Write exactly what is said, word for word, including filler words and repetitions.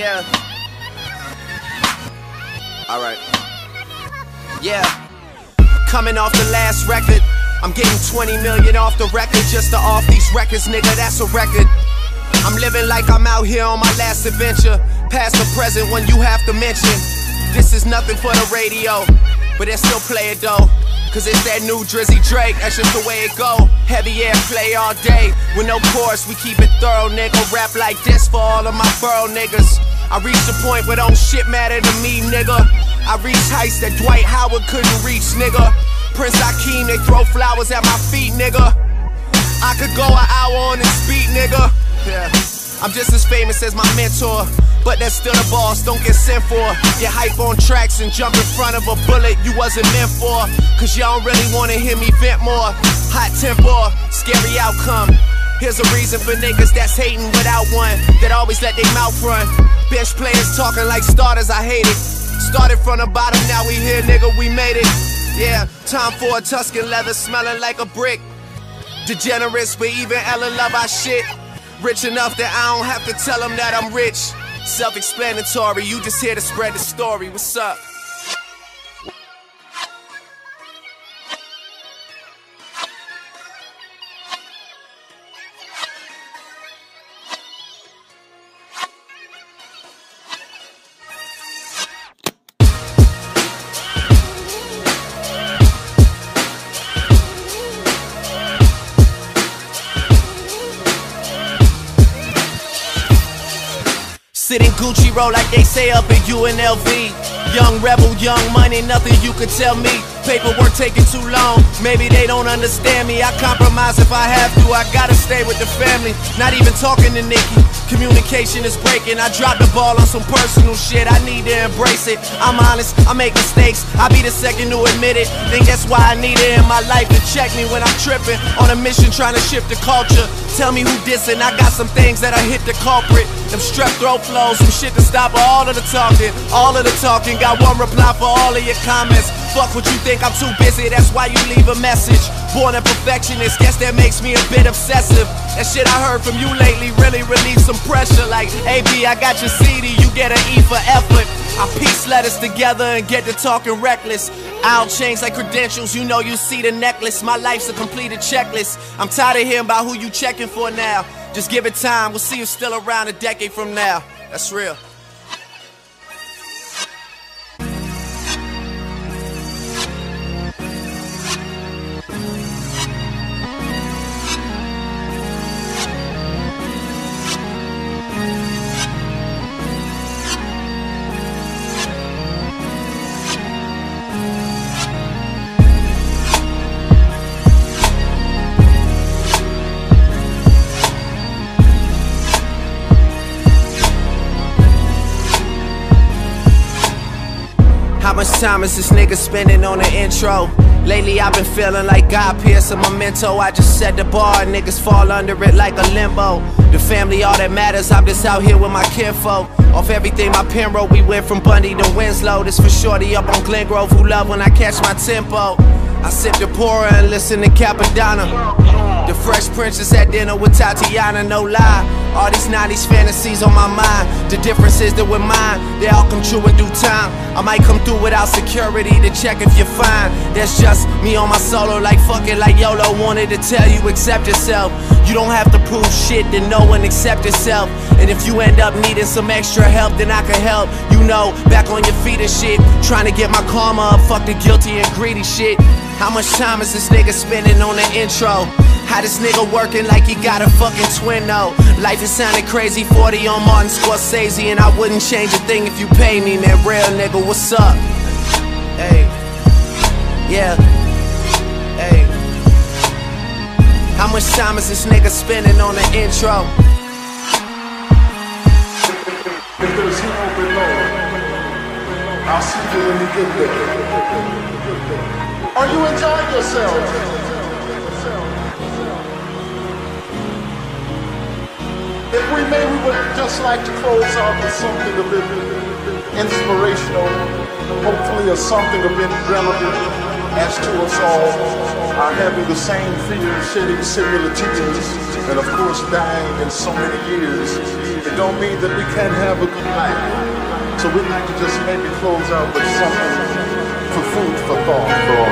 Yeah. Alright. Yeah. Coming off the last record, I'm getting twenty million off the record just to off these records, nigga, that's a record. I'm living like I'm out here on my last adventure. Past or present when you have to mention. This is nothing for the radio, but they still play it though. Cause it's that new Drizzy Drake, that's just the way it go. Heavy air play all day, with no chorus, we keep it thorough, nigga. Rap like this for all of my borough niggas. I reached the point where don't shit matter to me, nigga. I reached heights that Dwight Howard couldn't reach, nigga. Prince Akeem, they throw flowers at my feet, nigga. I could go an hour on this beat, nigga. Yeah. I'm just as famous as my mentor, but that's still the boss, don't get sent for. Get hype on tracks and jump in front of a bullet you wasn't meant for. Cause y'all don't really wanna hear me vent more. Hot temper, scary outcome. Here's a reason for niggas that's hating without one, that always let their mouth run. Bench players talking like starters, I hate it. Started from the bottom, now we here, nigga, we made it. Yeah, time for a Tuscan leather smelling like a brick. Degenerates, but even Ella love our shit. Rich enough that I don't have to tell them that I'm rich. Self-explanatory, you just here to spread the story. What's up? Sitting Gucci roll like they say up in U N L V. Young rebel, young money, nothing you could tell me. Paperwork taking too long, maybe they don't understand me. I compromise if I have to, I gotta stay with the family. Not even talking to Nikki, communication is breaking. I dropped the ball on some personal shit, I need to embrace it. I'm honest, I make mistakes, I'll be the second to admit it. Think that's why I need it in my life to check me when I'm tripping. On a mission trying to shift the culture. Tell me who dissing, I got some things that I hit the culprit. Them strep throat flows, some shit to stop all of the talking. All of the talking, got one reply for all of your comments. Fuck what you think, I'm too busy, that's why you leave a message. Born a perfectionist, guess that makes me a bit obsessive. That shit I heard from you lately really relieved some pressure. Like, A B, I got your C D, you get an E for effort. I piece letters together and get to talking reckless. I'll change like credentials, you know you see the necklace. My life's a completed checklist. I'm tired of hearing about who you checking for now. Just give it time, we'll see you still around a decade from now. That's real. How much time is this nigga spending on the intro? Lately I've been feeling like God Pierce a memento. I just set the bar and niggas fall under it like a limbo. The family all that matters, I'm just out here with my kinfolk. Off everything my pen wrote, we went from Bundy to Winslow. This for shorty up on Glen Grove who love when I catch my tempo. I sip the pourer and listen to Capadonna. The Fresh Princess at dinner with Tatiana, no lie. All these nineties fantasies on my mind. The difference is that with mine, they all come true in due time. I might come through without security to check if you're fine. That's just me on my solo, like fuck it, like YOLO. Wanted to tell you, accept yourself. You don't have to prove shit to no one except yourself. And if you end up needing some extra help, then I can help. You know, back on your feet and shit. Trying to get my karma up, fuck the guilty and greedy shit. How much time is this nigga spending on the intro? How this nigga working like he got a fucking twin though? Life is sounding crazy, forty on Martin Scorsese. And I wouldn't change a thing if you pay me, man. Real nigga, what's up? Hey, yeah, hey. How much time is this nigga spending on the intro? If there's hero below, I'll see you when you get there. Are you enjoying yourself? If we may, we would just like to close out with something a bit inspirational, hopefully a something a bit relevant. as to us all, are having the same fears, shedding similar tears, and of course dying in so many years, it don't mean that we can't have a good life. So we'd like to just maybe close out with something for food for thought for